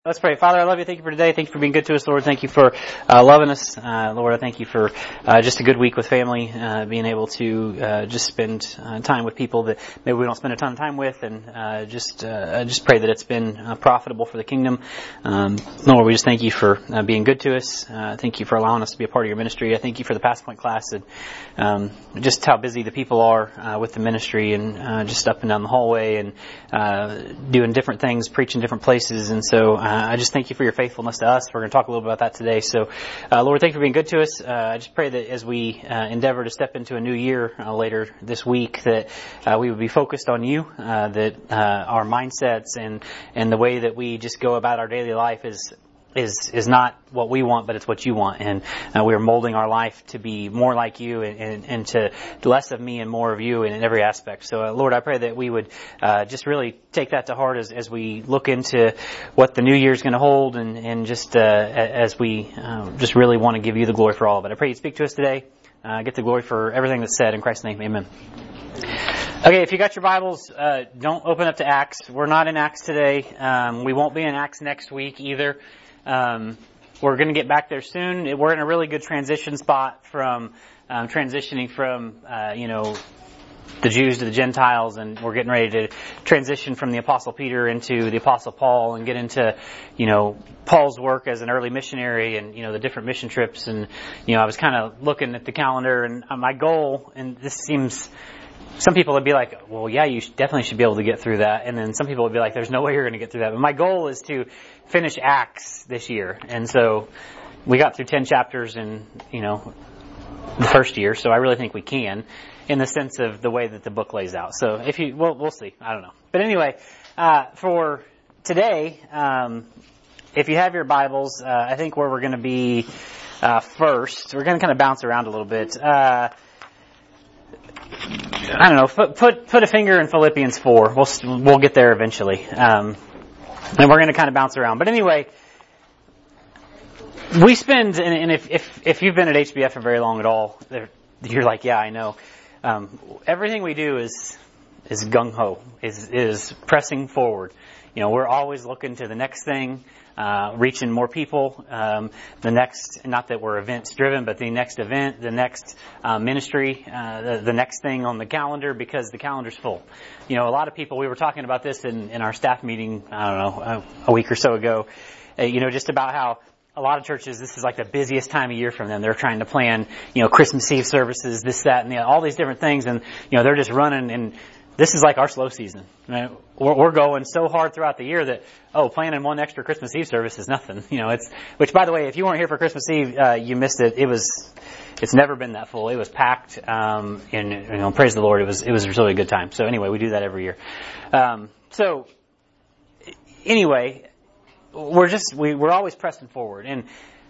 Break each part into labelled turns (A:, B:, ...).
A: Let's pray. Father, I love you. Thank you for today. Thank you for being good to us, Lord. Thank you for loving us. Lord, I thank you for just a good week with family, being able to just spend time with people that maybe we don't spend a ton of time with, and just pray that it's been profitable for the kingdom. Lord, we just thank you for being good to us. Thank you for allowing us to be a part of your ministry. I thank you for the Past Point class and just how busy the people are with the ministry and just up and down the hallway and doing different things, preaching different places. And so I just thank you for your faithfulness to us. We're going to talk a little bit about that today. So, Lord, thank you for being good to us. I just pray that as we endeavor to step into a new year later this week, that we would be focused on you, that our mindsets and the way that we just go about our daily life is not what we want, but it's what you want. And we are molding our life to be more like you and to less of me and more of you in every aspect. So, Lord, I pray that we would just really take that to heart as we look into what the new year is going to hold and just as we just really want to give you the glory for all of it. I pray you speak to us today. Get the glory for everything that's said. In Christ's name, amen. Okay, if you got your Bibles, don't open up to Acts. We're not in Acts today. We won't be in Acts next week either. We're going to get back there soon. We're in a really good transition spot from transitioning from the Jews to the Gentiles, and we're getting ready to transition from the Apostle Peter into the Apostle Paul and get into Paul's work as an early missionary and the different mission trips. And I was kind of looking at the calendar, and my goal, and this seems, some people would be like, well, yeah, you definitely should be able to get through that. And then some people would be like, there's no way you're going to get through that. But my goal is to finish Acts this year. And so we got through 10 chapters in, the first year. So I really think we can, in the sense of the way that the book lays out. So we'll see. I don't know. But anyway, for today, if you have your Bibles, I think where we're going to be first, we're going to kind of bounce around a little bit. I don't know. Put a finger in Philippians 4. We'll get there eventually, and we're going to kind of bounce around. But anyway, we spend, and if you've been at HBF for very long at all, you're like, yeah, I know. Everything we do is gung ho, is pressing forward. We're always looking to the next thing. Reaching more people, the next, not that we're events driven, but the next event, the next ministry, the next thing on the calendar, because the calendar's full. A lot of people, we were talking about this in our staff meeting, I don't know, a week or so ago, just about how a lot of churches, this is like the busiest time of year for them. They're trying to plan, Christmas Eve services, this, that, and all these different things, and, they're just running, and this is like our slow season. Right? We're going so hard throughout the year that, planning one extra Christmas Eve service is nothing. Which, by the way, if you weren't here for Christmas Eve, you missed it. It's never been that full. It was packed, and praise the Lord, it was really a good time. So anyway, we do that every year. So anyway, we're always pressing forward, and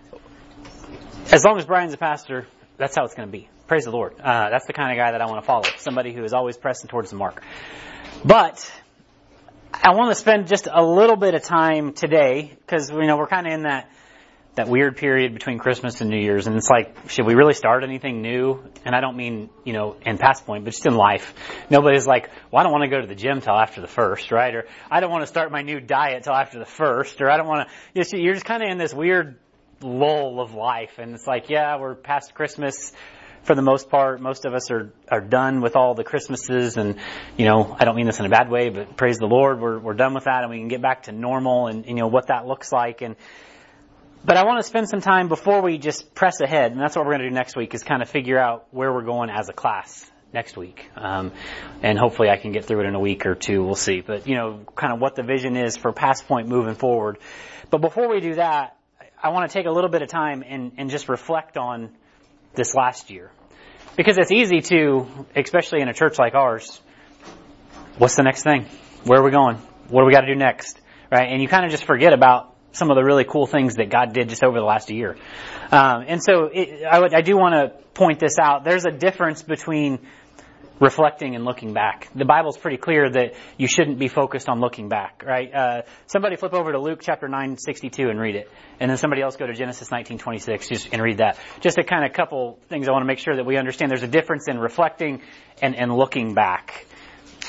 A: as long as Brian's a pastor, that's how it's going to be. Praise the Lord. That's the kind of guy that I want to follow. Somebody who is always pressing towards the mark. But I want to spend just a little bit of time today, because we're kind of in that weird period between Christmas and New Year's, and it's like, should we really start anything new? And I don't mean in Past Point, but just in life. Nobody's like, well, I don't want to go to the gym till after the 1st, right? Or I don't want to start my new diet till after the 1st, or I don't want to. You're just kind of in this weird lull of life, and it's like, yeah, we're past Christmas. For the most part, most of us are done with all the Christmases, and I don't mean this in a bad way, but praise the Lord, we're done with that, and we can get back to normal and what that looks like. But I want to spend some time before we just press ahead, and that's what we're going to do next week, is kind of figure out where we're going as a class next week, and hopefully I can get through it in a week or two. We'll see, but kind of what the vision is for Past Point moving forward. But before we do that, I want to take a little bit of time and just reflect on this last year. Because it's easy to, especially in a church like ours, what's the next thing? Where are we going? What do we got to do next? Right? And you kind of just forget about some of the really cool things that God did just over the last year. And so I do want to point this out. There's a difference between reflecting and looking back. The Bible's pretty clear that you shouldn't be focused on looking back, right? Somebody flip over to Luke chapter 9:62 and read it. And then somebody else go to Genesis 19:26 and read that. Just a kind of couple things I want to make sure that we understand. There's a difference in reflecting and looking back.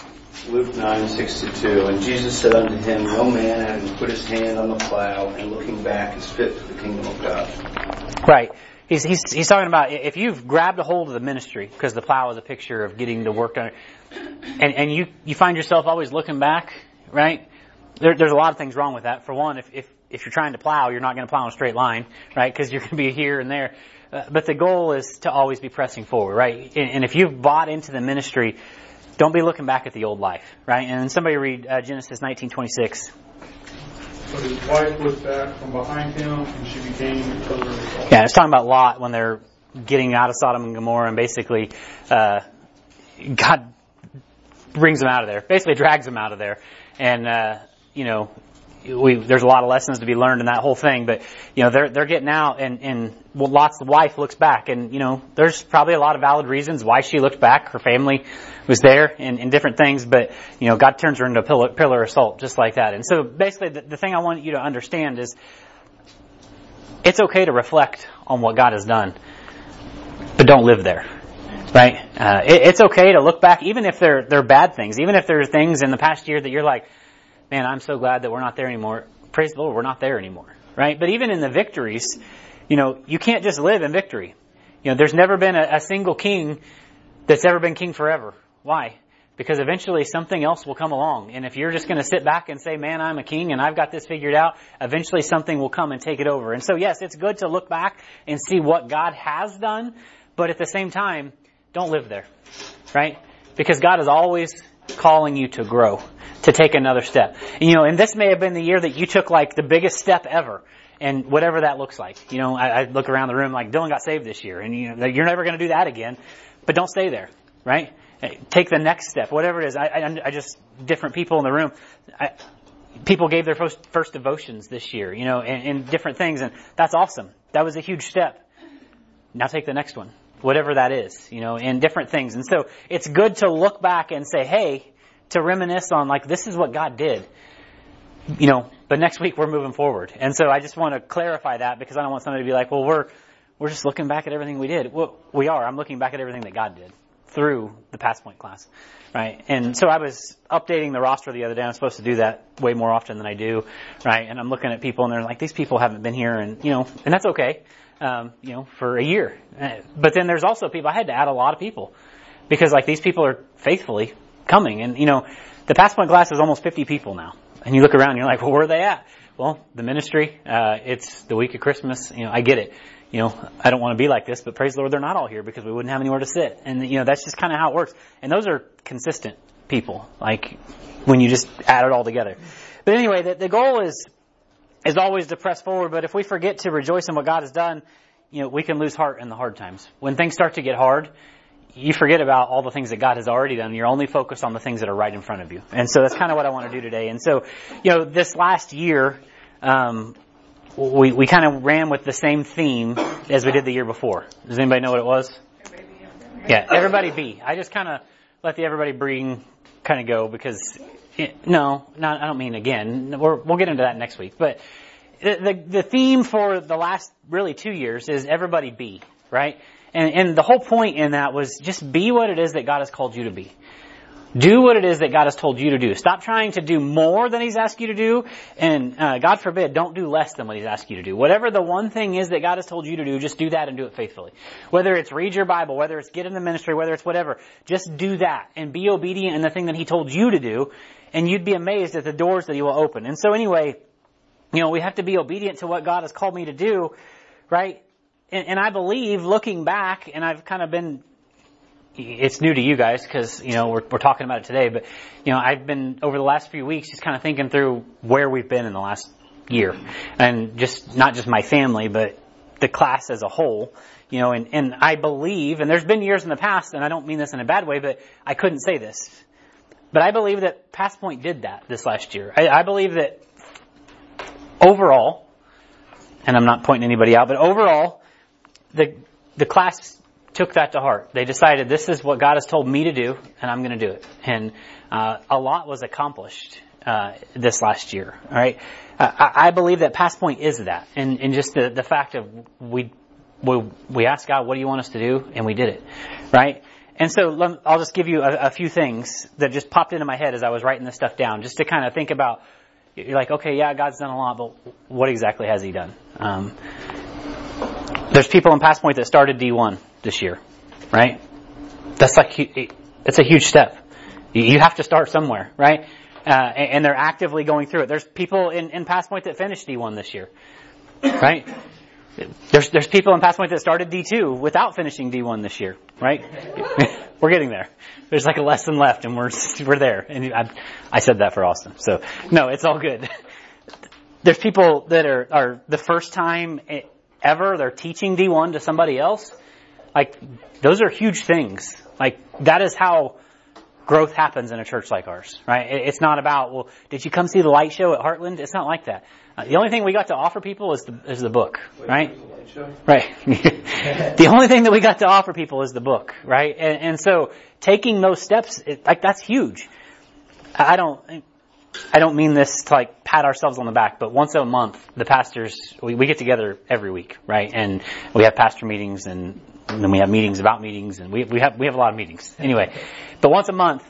B: Luke 9:62. And Jesus said unto him, No man having put his hand on the plow and looking back is fit for the kingdom of God.
A: Right. He's talking about if you've grabbed a hold of the ministry, because the plow is a picture of getting the work done, and you find yourself always looking back, right? There's a lot of things wrong with that. For one, if you're trying to plow, you're not going to plow in a straight line, right? Because you're going to be here and there. But the goal is to always be pressing forward, right? And if you've bought into the ministry, don't be looking back at the old life, right? And somebody read Genesis 19:26.
C: But his wife looked back from behind him, and she became a pillar of salt.
A: Yeah, it's talking about Lot when they're getting out of Sodom and Gomorrah, and basically God brings them out of there, basically drags them out of there. And, there's a lot of lessons to be learned in that whole thing, but, they're getting out, and Lot's wife looks back, and, there's probably a lot of valid reasons why she looked back. Her family was there and different things, but, God turns her into a pillar of salt, just like that. And so basically the thing I want you to understand is it's okay to reflect on what God has done, but don't live there. Right? It's okay to look back, even if they're bad things, even if there are things in the past year that you're like, man, I'm so glad that we're not there anymore. Praise the Lord, we're not there anymore. Right? But even in the victories, you can't just live in victory. There's never been a single king that's ever been king forever. Why? Because eventually something else will come along. And if you're just going to sit back and say, man, I'm a king and I've got this figured out, eventually something will come and take it over. And so yes, it's good to look back and see what God has done, but at the same time, don't live there. Right? Because God is always calling you to grow, to take another step. And this may have been the year that you took like the biggest step ever. And whatever that looks like. I look around the room like Dylan got saved this year, and you're never going to do that again. But don't stay there, right? Take the next step, whatever it is. I just different people in the room. People gave their first devotions this year, and different things, and that's awesome. That was a huge step. Now take the next one, whatever that is, and different things. And so it's good to look back and say, hey, to reminisce on like this is what God did. But next week we're moving forward. And so I just want to clarify that because I don't want somebody to be like, well, we're just looking back at everything we did. Well, we are. I'm looking back at everything that God did through the Past Point class, right? And so I was updating the roster the other day. I'm supposed to do that way more often than I do, right? And I'm looking at people and they're like, these people haven't been here and, and that's okay, for a year. But then there's also people, I had to add a lot of people because like these people are faithfully coming. And, the Past Point class is almost 50 people now. And you look around and you're like, well, where are they at? Well, the ministry, it's the week of Christmas. I get it. I don't want to be like this, but praise the Lord, they're not all here because we wouldn't have anywhere to sit. And, that's just kind of how it works. And those are consistent people, like when you just add it all together. But anyway, the goal is always to press forward. But if we forget to rejoice in what God has done, we can lose heart in the hard times. When things start to get hard, you forget about all the things that God has already done. You're only focused on the things that are right in front of you. And so that's kind of what I want to do today. And so, this last year, we kind of ran with the same theme as we did the year before. Does anybody know what it was? Yeah, everybody be. I just kind of let the everybody bring kind of go because, I don't mean again. We'll get into that next week. But the theme for the last really 2 years is everybody be, right? And the whole point in that was just be what it is that God has called you to be. Do what it is that God has told you to do. Stop trying to do more than He's asked you to do. And God forbid, don't do less than what He's asked you to do. Whatever the one thing is that God has told you to do, just do that and do it faithfully. Whether it's read your Bible, whether it's get in the ministry, whether it's whatever, just do that and be obedient in the thing that He told you to do. And you'd be amazed at the doors that He will open. And so anyway, we have to be obedient to what God has called me to do, right? And I believe, looking back, and I've kind of been, it's new to you guys because, we're talking about it today, but, I've been, over the last few weeks, just kind of thinking through where we've been in the last year. And just, not just my family, but the class as a whole, and I believe, and there's been years in the past, and I don't mean this in a bad way, but I couldn't say this. But I believe that Past Point did that this last year. I believe that overall, and I'm not pointing anybody out, but overall, the class took that to heart. They decided this is what God has told me to do, and I'm going to do it. And a lot was accomplished this last year. All right, I believe that Past Point is that, and just the fact of we asked God, what do you want us to do, and we did it, right? And so I'll just give you a few things that just popped into my head as I was writing this stuff down, just to kind of think about, you're like, okay, yeah, God's done a lot, but what exactly has He done? There's people in Pass Point that started D1 this year, right? That's a huge step. You have to start somewhere, right? And they're actively going through it. There's people in Pass Point that finished D1 this year, right? There's people in Pass Point that started D2 without finishing D1 this year, right? We're getting there. There's like a lesson left, and we're there. And I said that for Austin, so no, it's all good. There's people that are the first time ever they're teaching D1 to somebody else. Like, those are huge things. Like, that is how growth happens in a church like ours, right? It's not about, well, did you come see the light show at Heartland? It's not like that. The only thing we got to offer people is the book, right? Right. The only thing that we got to offer people is the book, right? And so taking those steps, that's huge. I don't mean this to like pat ourselves on the back, but once a month, the pastors, we get together every week, right? And we have pastor meetings, and then we have meetings about meetings, and we have a lot of meetings. Anyway, but once a month,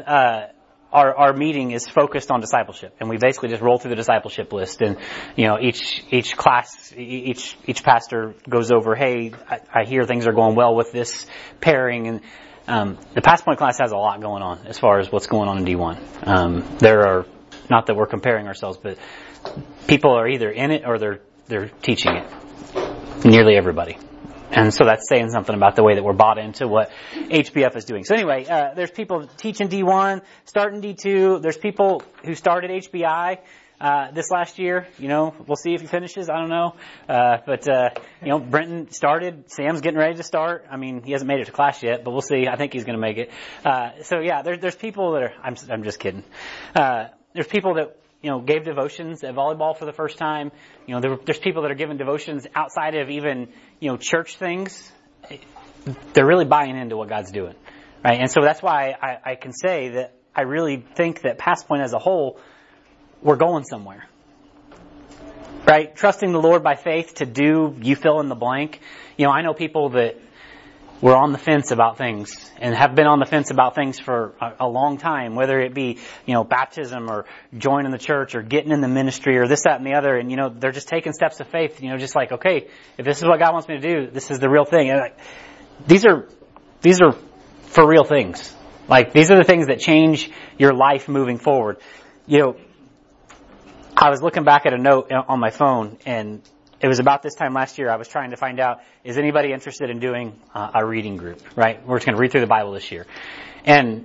A: our meeting is focused on discipleship, and we basically just roll through the discipleship list, and each class, each pastor goes over, hey, I hear things are going well with this pairing, and the Pass Point class has a lot going on as far as what's going on in D1. There are, not that we're comparing ourselves, but people are either in it or they're teaching it. Nearly everybody. And so that's saying something about the way that we're bought into what HBF is doing. So anyway, there's people teaching D1, starting D2. There's people who started HBI this last year. We'll see if he finishes. I don't know. But Brenton started. Sam's getting ready to start. I mean, he hasn't made it to class yet, but we'll see. I think he's going to make it. So yeah, there's people that are, I'm just kidding. There's people that, gave devotions at volleyball for the first time. There's people that are giving devotions outside of even, church things. They're really buying into what God's doing, right? And so that's why I can say that I really think that Pass Point as a whole, we're going somewhere, right? Trusting the Lord by faith to do, you fill in the blank. I know people that were on the fence about things and have been on the fence about things for a long time, whether it be, baptism or joining the church or getting in the ministry or this, that, and the other. And, they're just taking steps of faith, just like, okay, if this is what God wants me to do, this is the real thing. And these are for real things. Like, these are the things that change your life moving forward. I was looking back at a note on my phone, and it was about this time last year. I was trying to find out, is anybody interested in doing a reading group, right? We're just going to read through the Bible this year. And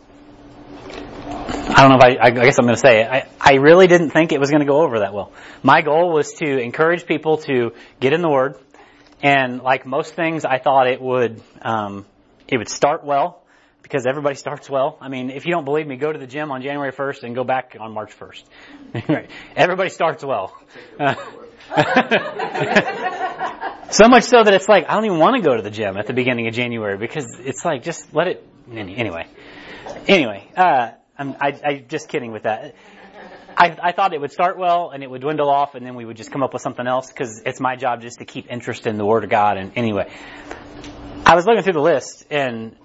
A: I don't know if I guess I'm going to say it. I really didn't think it was going to go over that well. My goal was to encourage people to get in the Word. And like most things, I thought it would start well, because everybody starts well. I mean, if you don't believe me, go to the gym on January 1st and go back on March 1st. Right. Everybody starts well. So much so that it's like, I don't even want to go to the gym at the beginning of January, because it's like, just let it, anyway, I'm just kidding with that. I thought it would start well and it would dwindle off, and then we would just come up with something else, because it's my job just to keep interest in the Word of God. And anyway, I was looking through the list, and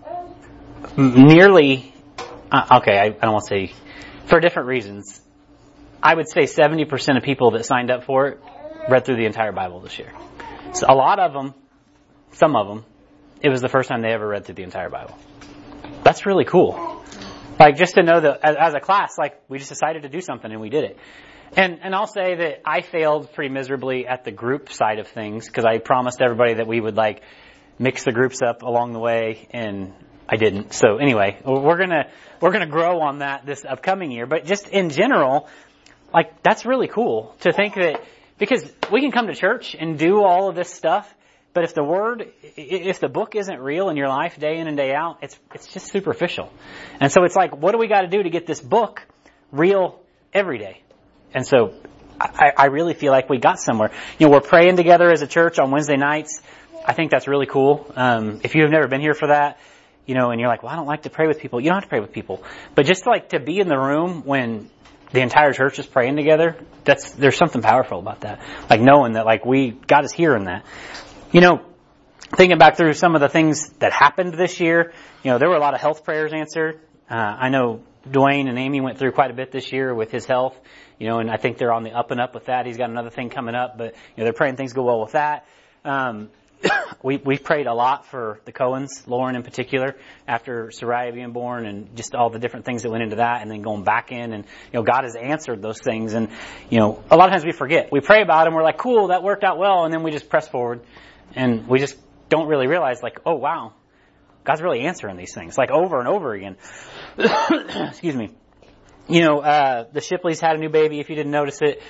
A: nearly, I don't want to say, for different reasons, I would say 70% of people that signed up for it read through the entire Bible this year. So a lot of them, some of them, it was the first time they ever read through the entire Bible. That's really cool. Like, just to know that as a class, like, we just decided to do something and we did it. And I'll say that I failed pretty miserably at the group side of things, because I promised everybody that we would like mix the groups up along the way, and I didn't. So anyway, we're gonna grow on that this upcoming year. But just in general, like, that's really cool to think that, because we can come to church and do all of this stuff, but if the book isn't real in your life day in and day out, it's just superficial. And so it's like, what do we got to do to get this book real every day? And so I really feel like we got somewhere. We're praying together as a church on Wednesday nights. I think that's really cool. If you have never been here for that, and you're like, well, I don't like to pray with people. You don't have to pray with people. But just like to be in the room when the entire church is praying together, there's something powerful about that. Like knowing that, like, God is hearing that. thinking back through some of the things that happened this year, there were a lot of health prayers answered. I know Dwayne and Amy went through quite a bit this year with his health, and I think they're on the up and up with that. He's got another thing coming up, but they're praying things go well with that. We prayed a lot for the Cohens, Lauren in particular, after Soraya being born, and just all the different things that went into that, and then going back in, and God has answered those things. And a lot of times we forget. We pray about them, we're like, cool, that worked out well, and then we just press forward, and we just don't really realize, like, oh wow, God's really answering these things, like over and over again. Excuse me. The Shipleys had a new baby. If you didn't notice it,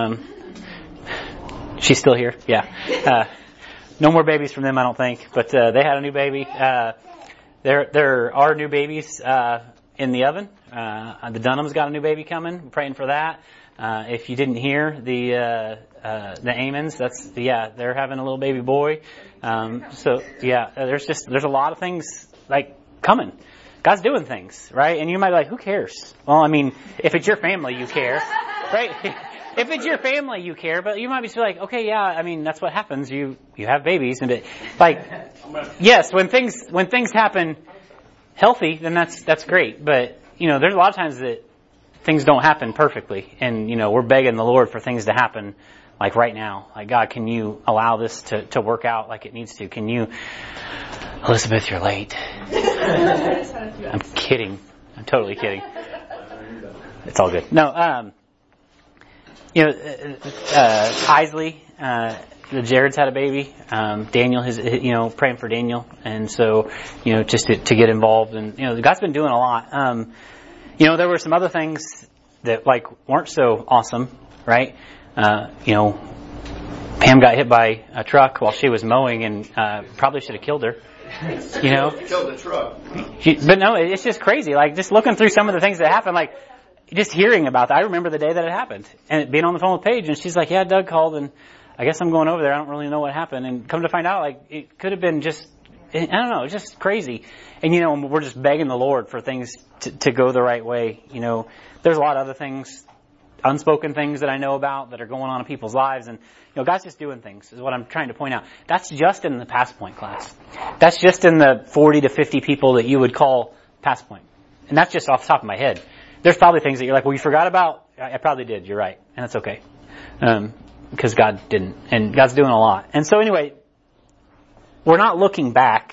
A: she's still here. Yeah. No more babies from them, I don't think, but they had a new baby. There are new babies in the oven. The Dunhams got a new baby coming. We're praying for that. If you didn't hear the Amons, they're having a little baby boy. There's a lot of things like coming. God's doing things, right? And you might be like, who cares? Well, I mean, if it's your family, you care, right? If it's your family, you care, but you might be like, okay, yeah, I mean, that's what happens. You have babies, and yes, when things happen healthy, then that's great. But there's a lot of times that things don't happen perfectly, and we're begging the Lord for things to happen, like right now. Like, God, can you allow this to work out like it needs to? Can you, Elizabeth, you're late. I'm kidding. I'm totally kidding. It's all good. No, Isley, Jared's had a baby. Daniel has, praying for Daniel. And so, just to get involved. And, God's been doing a lot. There were some other things that, weren't so awesome, right? Pam got hit by a truck while she was mowing and, probably should have killed her.
B: Killed the truck.
A: But no, it's just crazy. Just looking through some of the things that happened, just hearing about that. I remember the day that it happened and being on the phone with Paige, and she's like, yeah, Doug called and I guess I'm going over there. I don't really know what happened. And come to find out, it could have been just, I don't know, just crazy. And, we're just begging the Lord for things to go the right way. There's a lot of other things, unspoken things that I know about that are going on in people's lives. And, God's just doing things is what I'm trying to point out. That's just in the Pass Point class. That's just in the 40 to 50 people that you would call Pass Point. And that's just off the top of my head. There's probably things that you're like, well, you forgot about. I probably did. You're right. And that's okay. Because God didn't. And God's doing a lot. And so anyway, we're not looking back,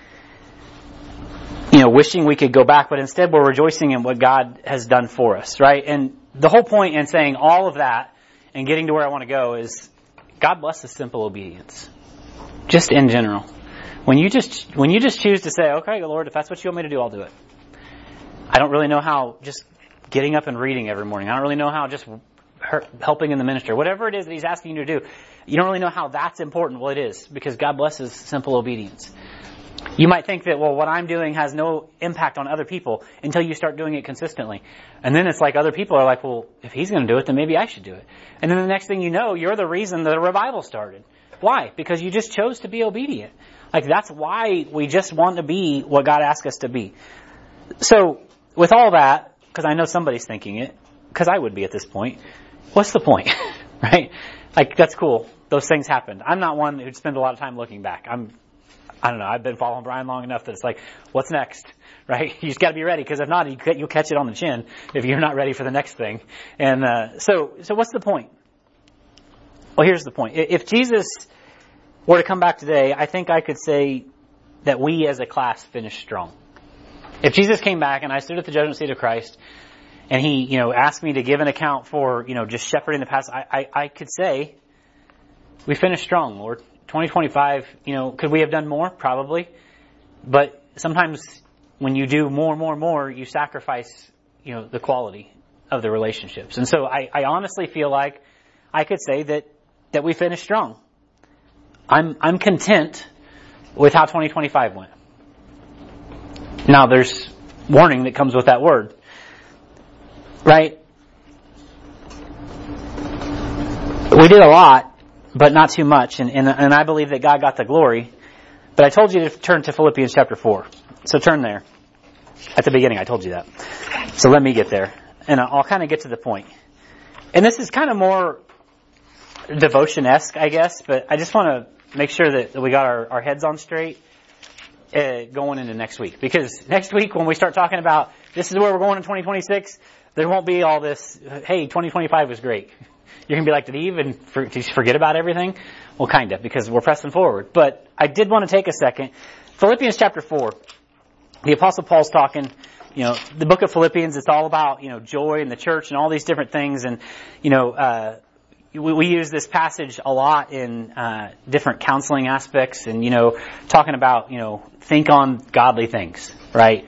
A: wishing we could go back, but instead we're rejoicing in what God has done for us, right? And the whole point in saying all of that and getting to where I want to go is God blesses simple obedience. Just in general. When you just choose to say, okay, Lord, if that's what you want me to do, I'll do it. I don't really know how just getting up and reading every morning. I don't really know how just helping in the ministry. Whatever it is that He's asking you to do, you don't really know how that's important. Well, it is, because God blesses simple obedience. You might think that, well, what I'm doing has no impact on other people until you start doing it consistently. And then it's like other people are like, well, if He's going to do it, then maybe I should do it. And then the next thing you know, you're the reason that a revival started. Why? Because you just chose to be obedient. That's why we just want to be what God asked us to be. So, with all that, because I know somebody's thinking it, because I would be at this point, what's the point? Right? That's cool. Those things happened. I'm not one who'd spend a lot of time looking back. I don't know, I've been following Brian long enough that it's like, what's next? Right? You just gotta be ready, because if not, you'll catch it on the chin if you're not ready for the next thing. And, so what's the point? Well, here's the point. If Jesus were to come back today, I think I could say that we as a class finished strong. If Jesus came back and I stood at the judgment seat of Christ and He, asked me to give an account for, just shepherding the past, I could say, we finished strong, Lord. 2025, could we have done more? Probably. But sometimes when you do more, you sacrifice, the quality of the relationships. And so I honestly feel like I could say that we finished strong. I'm content with how 2025 went. Now there's warning that comes with that word. Right? We did a lot, but not too much, and I believe that God got the glory. But I told you to turn to Philippians chapter 4. So turn there. At the beginning I told you that. So let me get there. And I'll kind of get to the point. And this is kind of more devotion-esque, I guess, but I just want to make sure that we got our heads on straight going into next week. Because next week when we start talking about this is where we're going in 2026, there won't be all this, hey, 2025 was great. You're going to be like, did he even just forget about everything? Well, kind of, because we're pressing forward. But I did want to take a second. Philippians chapter 4. The Apostle Paul's talking, the book of Philippians, it's all about, joy in the church and all these different things. And, we use this passage a lot in different counseling aspects and, talking about, think on godly things, right?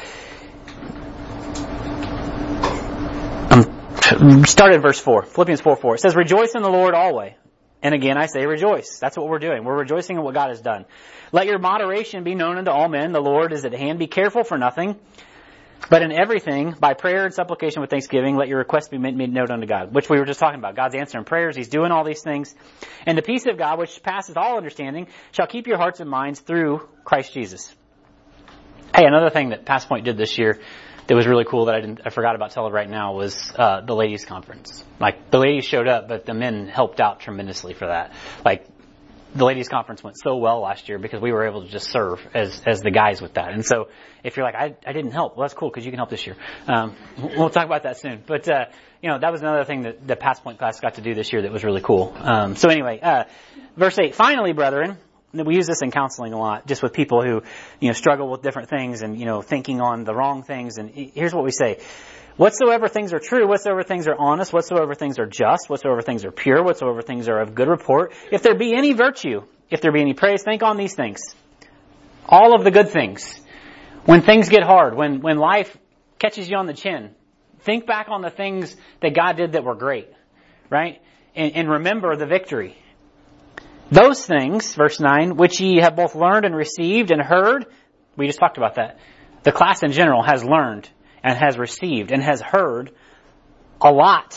A: Start at verse 4, Philippians 4:4. It says, rejoice in the Lord always. And again, I say rejoice. That's what we're doing. We're rejoicing in what God has done. Let your moderation be known unto all men. The Lord is at hand. Be careful for nothing, but in everything, by prayer and supplication with thanksgiving, let your requests be made known unto God, which we were just talking about. God's answering prayers. He's doing all these things. And the peace of God, which passes all understanding, shall keep your hearts and minds through Christ Jesus. Hey, another thing that Past Point did this year that was really cool that I forgot about telling right now was the ladies' conference. Like, the ladies showed up, but the men helped out tremendously for that. Like, the ladies' conference went so well last year because we were able to just serve as the guys with that. And so, if you're like, I didn't help, well, that's cool because you can help this year. We'll talk about that soon. But, that was another thing that the Past Point class got to do this year that was really cool. So anyway, verse 8, finally, brethren, we use this in counseling a lot, just with people who, struggle with different things and, thinking on the wrong things. And here's what we say. Whatsoever things are true, whatsoever things are honest, whatsoever things are just, whatsoever things are pure, whatsoever things are of good report, if there be any virtue, if there be any praise, think on these things. All of the good things. When things get hard, when life catches you on the chin, think back on the things that God did that were great, right? And remember the victory. Those things, verse 9, which ye have both learned and received and heard, we just talked about that. The class in general has learned and has received and has heard a lot.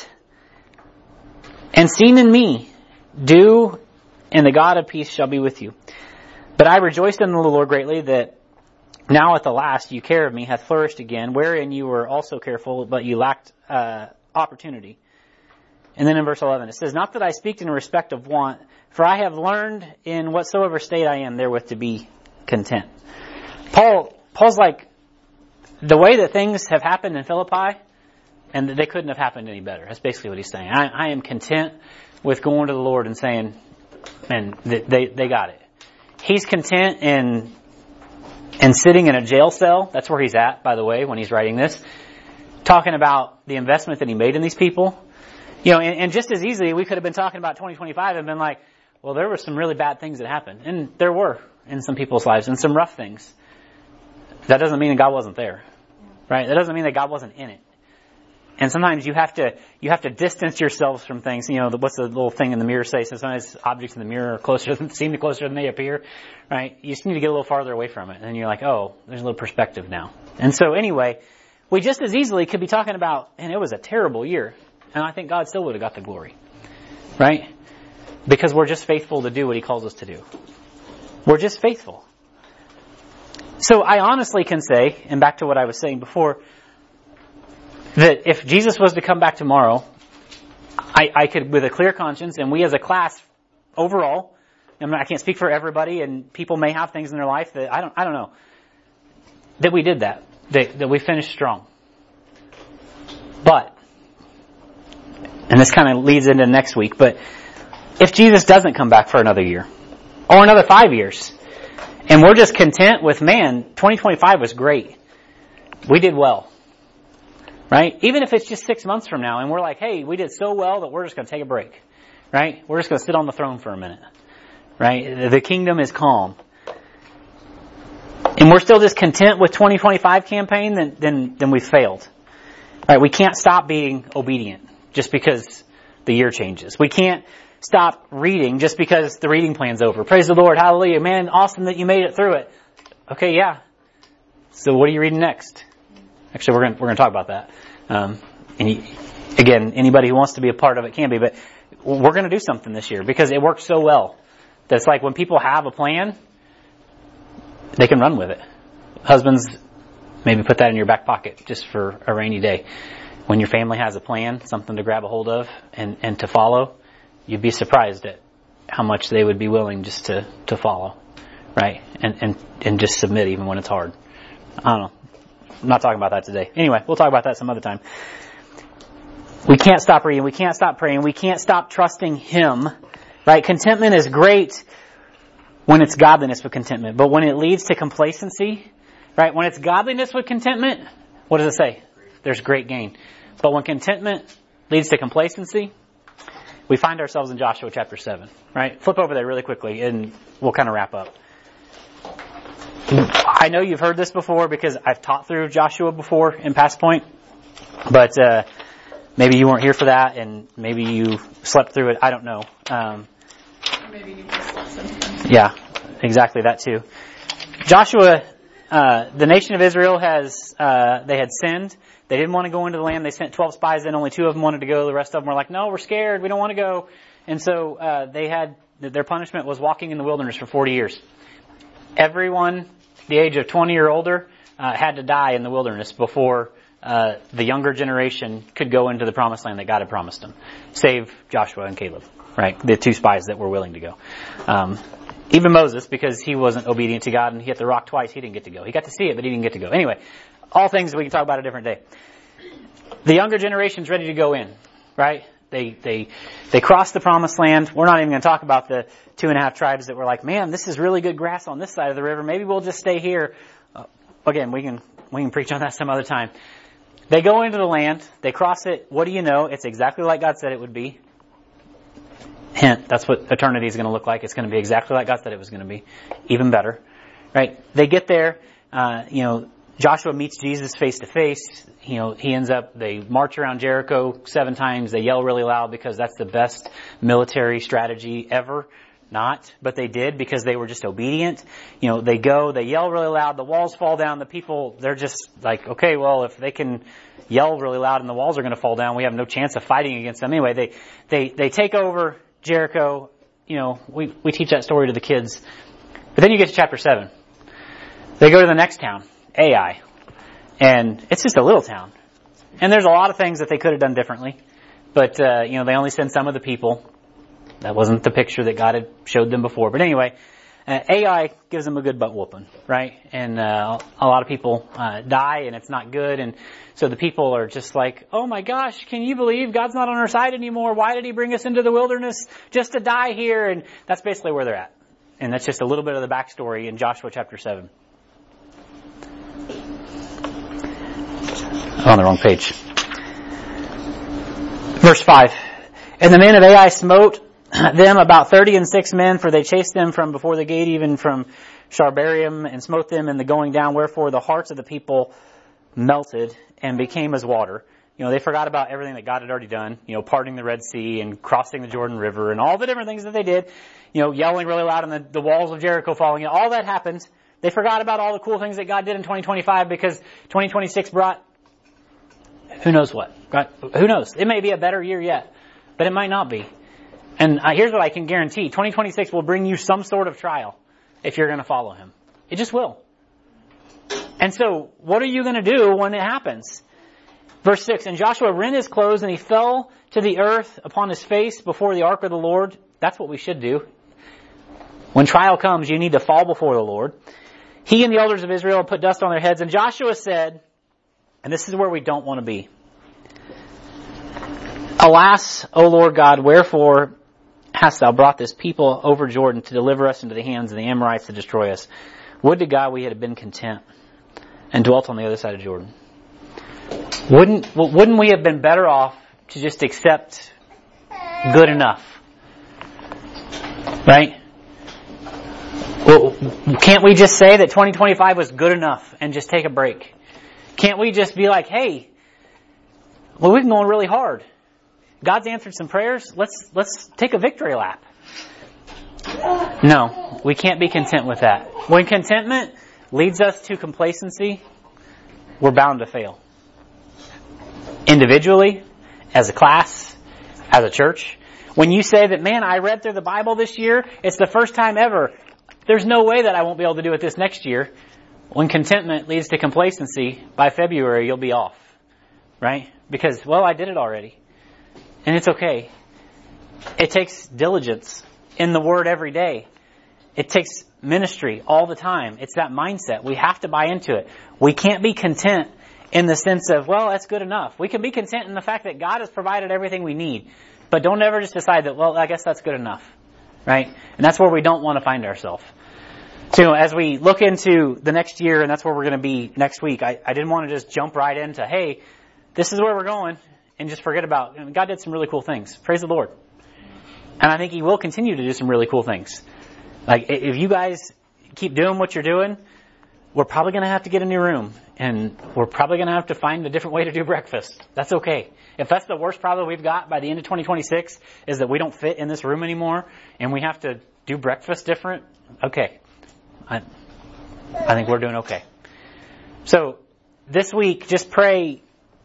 A: And seen in me, do, and the God of peace shall be with you. But I rejoiced in the Lord greatly that now at the last you care of me hath flourished again, wherein you were also careful, but you lacked opportunity. And then in verse 11 it says, not that I speak in respect of want, for I have learned in whatsoever state I am therewith to be content. Paul's like, the way that things have happened in Philippi, and they couldn't have happened any better. That's basically what he's saying. I am content with going to the Lord and saying, man, they got it. He's content in sitting in a jail cell. That's where he's at, by the way, when he's writing this. Talking about the investment that he made in these people. And just as easily, we could have been talking about 2025 and been like, well, there were some really bad things that happened. And there were in some people's lives, and some rough things. That doesn't mean that God wasn't there. Right? That doesn't mean that God wasn't in it. And sometimes you have to distance yourselves from things. What's the little thing in the mirror say? Sometimes objects in the mirror are seem closer than they appear. Right? You just need to get a little farther away from it. And you're like, oh, there's a little perspective now. And so anyway, we just as easily could be talking about, and it was a terrible year. And I think God still would have got the glory. Right? Because we're just faithful to do what He calls us to do. We're just faithful. So I honestly can say, and back to what I was saying before, that if Jesus was to come back tomorrow, I could, with a clear conscience, and we as a class overall, I can't speak for everybody, and people may have things in their life that I don't know, that we did that we finished strong. But, and this kind of leads into next week, but if Jesus doesn't come back for another year, or another 5 years, and we're just content with, man, 2025 was great. We did well. Right? Even if it's just 6 months from now and we're like, hey, we did so well that we're just going to take a break. Right? We're just going to sit on the throne for a minute. Right? The kingdom is calm. And we're still just content with 2025 campaign, then we've failed. Right? We can't stop being obedient just because the year changes. We can't stop reading just because the reading plan's over. Praise the Lord. Hallelujah. Man, awesome that you made it through it. Okay, yeah. So what are you reading next? Actually, we're going to talk about that. Again, anybody who wants to be a part of it can be, but we're going to do something this year because it works so well. That's like when people have a plan, they can run with it. Husbands, maybe put that in your back pocket just for a rainy day. When your family has a plan, something to grab a hold of and to follow, you'd be surprised at how much they would be willing just to follow, right? And just submit even when it's hard. I don't know. I'm not talking about that today. Anyway, we'll talk about that some other time. We can't stop reading. We can't stop praying. We can't stop trusting Him, right? Contentment is great when it's godliness with contentment. But when it leads to complacency, right? When it's godliness with contentment, what does it say? There's great gain. But when contentment leads to complacency, we find ourselves in Joshua chapter 7, right? Flip over there really quickly and we'll kind of wrap up. I know you've heard this before because I've taught through Joshua before in Past Point, but maybe you weren't here for that and maybe you slept through it. I don't know.
D: Maybe you missed something.
A: Yeah, exactly that too. Joshua, the nation of Israel they had sinned. They didn't want to go into the land. They sent 12 spies in. Only 2 of them wanted to go. The rest of them were like, no, we're scared. We don't want to go. And so their punishment was walking in the wilderness for 40 years. Everyone the age of 20 or older had to die in the wilderness before the younger generation could go into the promised land that God had promised them. Save Joshua and Caleb, right? The 2 spies that were willing to go. Even Moses, because he wasn't obedient to God and he hit the rock twice, he didn't get to go. He got to see it, but he didn't get to go. Anyway, all things we can talk about a different day. The younger generation's ready to go in, right? They crossed the promised land. We're not even going to talk about the 2.5 tribes that were like, man, this is really good grass on this side of the river. Maybe we'll just stay here. Again, we can preach on that some other time. They go into the land. They cross it. What do you know? It's exactly like God said it would be. Hint, that's what eternity is going to look like. It's going to be exactly like God said it was going to be. Even better. Right? They get there. Joshua meets Jesus face to face. He ends up, they march around Jericho 7 times. They yell really loud because that's the best military strategy ever. Not, but they did because they were just obedient. They go, they yell really loud, the walls fall down, the people, they're just like, okay, well, if they can yell really loud and the walls are going to fall down, we have no chance of fighting against them. Anyway, they take over Jericho. We teach that story to the kids. But then you get to chapter 7. They go to the next town, Ai. And it's just a little town. And there's a lot of things that they could have done differently. But, they only send some of the people. That wasn't the picture that God had showed them before. But anyway, Ai gives them a good butt whooping, right? And a lot of people die and it's not good. And so the people are just like, oh my gosh, can you believe God's not on our side anymore? Why did He bring us into the wilderness just to die here? And that's basically where they're at. And that's just a little bit of the backstory in Joshua chapter 7. I'm on the wrong page. Verse 5. And the men of Ai smote them about 36 men, for they chased them from before the gate, even from Sharbarium, and smote them in the going down. Wherefore the hearts of the people melted and became as water. They forgot about everything that God had already done. Parting the Red Sea and crossing the Jordan River and all the different things that they did. Yelling really loud and the walls of Jericho falling. All that happened. They forgot about all the cool things that God did in 2025 because 2026 brought who knows what. God, who knows? It may be a better year yet, but it might not be. And here's what I can guarantee. 2026 will bring you some sort of trial if you're going to follow Him. It just will. And so, what are you going to do when it happens? Verse 6, and Joshua rent his clothes and he fell to the earth upon his face before the ark of the Lord. That's what we should do. When trial comes, you need to fall before the Lord. He and the elders of Israel put dust on their heads. And Joshua said, and this is where we don't want to be. Alas, O Lord God, wherefore hast thou brought this people over Jordan to deliver us into the hands of the Amorites to destroy us? Would to God we had been content and dwelt on the other side of Jordan. Wouldn't we have been better off to just accept good enough? Right? Well, can't we just say that 2025 was good enough and just take a break? Can't we just be like, hey, well, we've been going really hard. God's answered some prayers. Let's take a victory lap. No, we can't be content with that. When contentment leads us to complacency, we're bound to fail. Individually, as a class, as a church. When you say that, man, I read through the Bible this year, it's the first time ever. There's no way that I won't be able to do it this next year. When contentment leads to complacency, by February you'll be off. Right? Because, well, I did it already. And it's okay. It takes diligence. in the Word every day. It takes ministry all the time. It's that mindset. We have to buy into it. We can't be content in the sense of, well, that's good enough. We can be content in the fact that God has provided everything we need. But don't ever just decide that, well, I guess that's good enough. Right? And that's where we don't want to find ourselves. So as we look into the next year, and that's where we're going to be next week, I didn't want to just jump right into, hey, this is where we're going, and just forget about, God did some really cool things. Praise the Lord. And I think He will continue to do some really cool things. Like, if you guys keep doing what you're doing, we're probably going to have to get a new room. And we're probably going to have to find a different way to do breakfast. That's okay. If that's the worst problem we've got by the end of 2026, is that we don't fit in this room anymore, and we have to do breakfast different, okay. I think we're doing okay. So, this week, just pray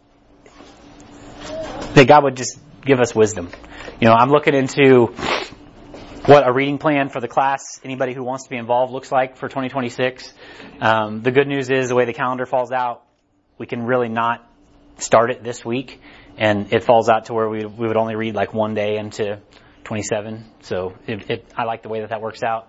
A: that God would just give us wisdom. I'm looking into what a reading plan for the class, anybody who wants to be involved, looks like for 2026. The good news is the way the calendar falls out, we can really not start it this week, and it falls out to where we would only read like one day into 27. So I like the way that works out.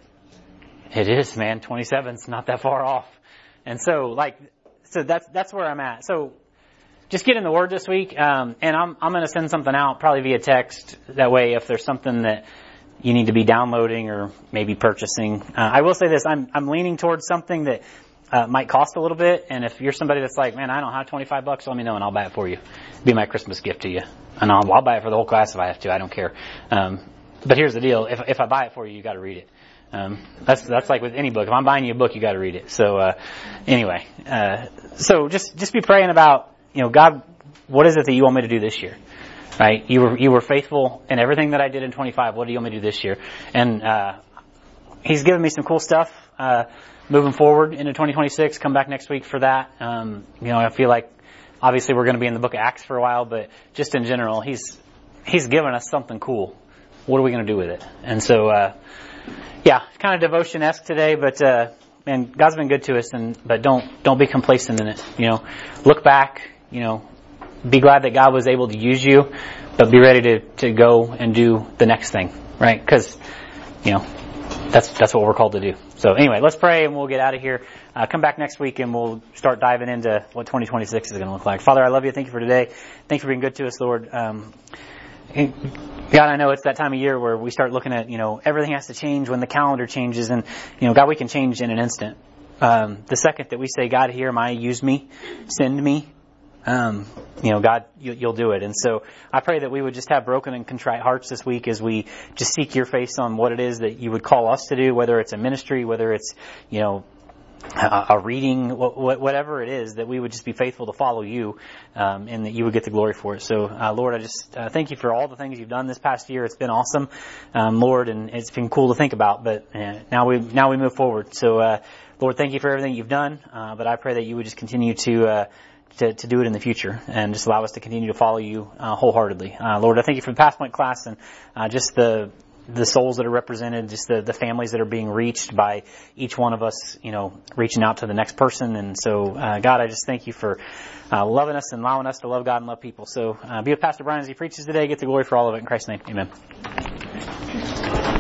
A: It is, man. 27's not that far off, and so that's where I'm at. So just get in the Word this week, and I'm going to send something out probably via text. That way, if there's something that you need to be downloading or maybe purchasing. I will say this, I'm leaning towards something that might cost a little bit, and if you're somebody that's like, man, I don't have $25, let me know and I'll buy it for you. Be my Christmas gift to you. And I'll buy it for the whole class if I have to, I don't care. But here's the deal, if I buy it for you, you gotta read it. That's like with any book. If I'm buying you a book, you gotta read it. So, anyway, so just be praying about, God, what is it that you want me to do this year? Right? You were faithful in everything that I did in 25. What do you want me to do this year? And He's given me some cool stuff moving forward into 2026. Come back next week for that. I feel like obviously we're going to be in the book of Acts for a while, but just in general, He's given us something cool. What are we going to do with it? And so, kind of devotion-esque today, but man, God's been good to us, but don't be complacent in it. Look back. Be glad that God was able to use you, but be ready to go and do the next thing, right? Because, that's what we're called to do. So anyway, let's pray and we'll get out of here. Come back next week and we'll start diving into what 2026 is going to look like. Father, I love you. Thank you for today. Thanks for being good to us, Lord. God, I know it's that time of year where we start looking at, everything has to change when the calendar changes, and, God, we can change in an instant. The second that we say, God, here am I, use me, send me, God, you'll do it. And so I pray that we would just have broken and contrite hearts this week as we just seek your face on what it is that you would call us to do, whether it's a ministry, whether it's, a reading, whatever it is, that we would just be faithful to follow you, and that you would get the glory for it. So, Lord, I just thank you for all the things you've done this past year. It's been awesome, Lord, and it's been cool to think about, but now we move forward. So, Lord, thank you for everything you've done, but I pray that you would just continue to do it in the future and just allow us to continue to follow you wholeheartedly. Lord, I thank you for the Pass Point class and just the souls that are represented, just the families that are being reached by each one of us, reaching out to the next person. And so, God, I just thank you for loving us and allowing us to love God and love people. So be with Pastor Brian as he preaches today. Get the glory for all of it in Christ's name. Amen.